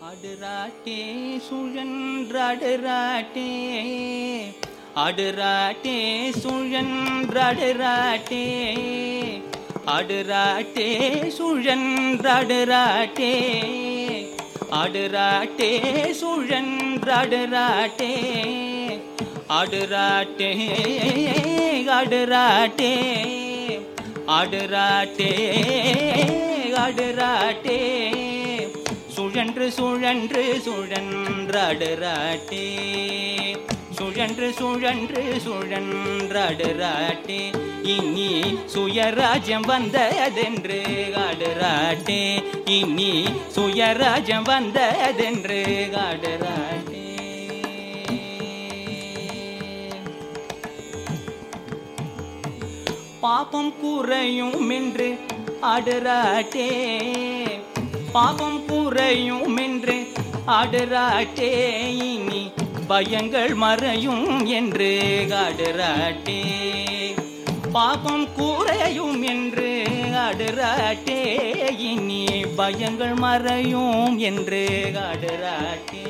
அடுராட்டே சுழன்றடுராட்டே அடுராட்டே சுழன்றடுராட்டே அடுராட்டே சுழன்றடுராட்டே அடுராட்டே சுழன்றடுராட்டே அடுராட்டே அடுராட்டே அடுராட்டே அடுராட்டே சுழன்று சுழன்று சுழன்றடுராட்டே சுழன்று சுழன்று சுழன்றடுராட்டே இனி சுயராஜ்யம் வந்ததென்று அடுராட்டே இனி சுயராஜ்யம் வந்ததென்று அடுராட்டே பாபம் குறையும் என்று அடுராட்டே பாபம் குறையும் என்று அடுராட்டே இனி பயங்கள் மறையும் என்று அடுராட்டே பாபம் குறையும் என்று அடுராட்டே இனி பயங்கள் மறையும் என்று அடுராட்டே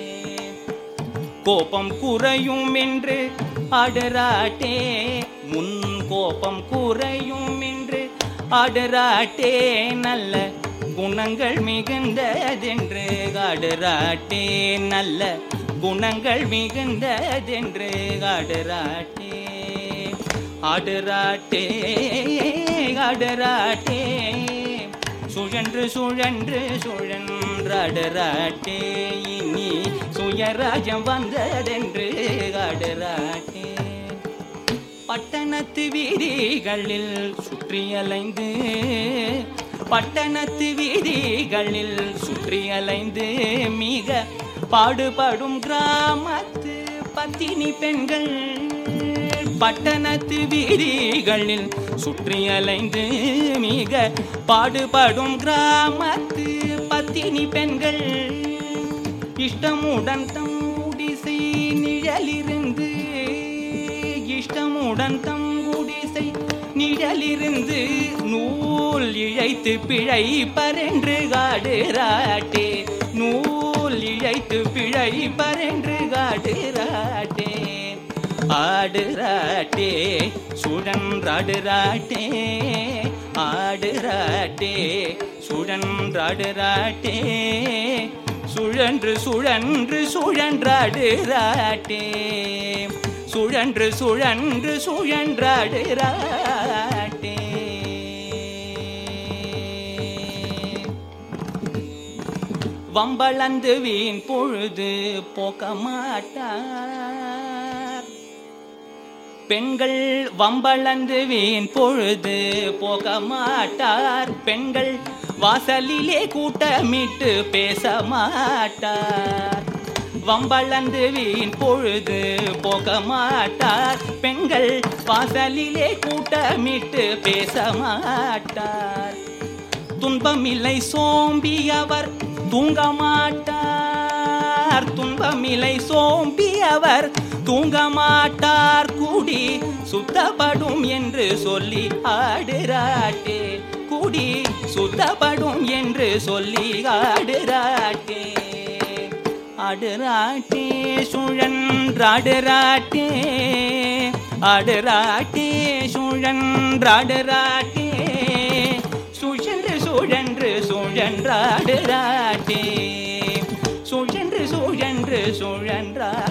கோபம் குறையும் என்று அடுராட்டே முன் கோபம் குறையும் என்று அடுராட்டே நல்ல குணங்கள் மிகுந்ததென்று அடுராட்டே நல்ல குணங்கள் மிகுந்ததென்று அடுராட்டே அடுராட்டே அடுராட்டே சுழன்று சுழன்று சுழன்றடுராட்டே இனி சுயராஜ்யம் வந்ததென்று அடுராட்டே பட்டணத்து வீதிகளில் சுற்றியலைந்து பட்டணத்து வீதிகளில் சுற்றியலைந்து மிக பாடுபடும் கிராமத்து பத்தினி பெண்கள் பட்டணத்து வீதிகளில் சுற்றியலைந்து மிக பாடுபடும் கிராமத்து பத்தினி பெண்கள் இஷ்டமுடன் தம் குடிசை நிழலிருந்து இஷ்டமுடன் தம் குடிசை நிழலிருந்து நூல் இழைத்து பிழைப்பரென்று அடுராட்டே நூல் இழைத்து பிழைப்பரென்று அடுராட்டே அடுராட்டே சுழன்றடுராட்டே அடுராட்டே சுழன்றடுராட்டே சுழன்று சுழன்று சுழன்றடுராட்டே சுழன்று சுழன்று சுழன்றடுராட்டே வம்பளந்து வீண் பொழுது போக்க மாட்டார் பெண்கள் வம்பளந்து வீண் பொழுது போக மாட்டார் பெண்கள் வாசலிலே கூட்டமிட்டு பேச மாட்டார் வம்பளந்து வீண் பொழுது போக மாட்டார் பெண்கள் வாசலிலே கூட்டமிட்டு பேச மாட்டார் துன்பமில்லை சோம்பி அவர் தூங்க மாட்டார் துன்பமில்லை சோம்பி அவர் தூங்க மாட்டார் குடி சுத்தப்படும் என்று சொல்லி அடுராட்டே குடி சுத்தப்படும் என்று சொல்லி அடுராட்டே அடுராட்டே சுழன்றடுராட்டே அடுராட்டே சுழன்றடுராட்டே சுழன்று சுழன்று சுழன்றடுராட்டே சுழன்று சுழன்று சுழன்ற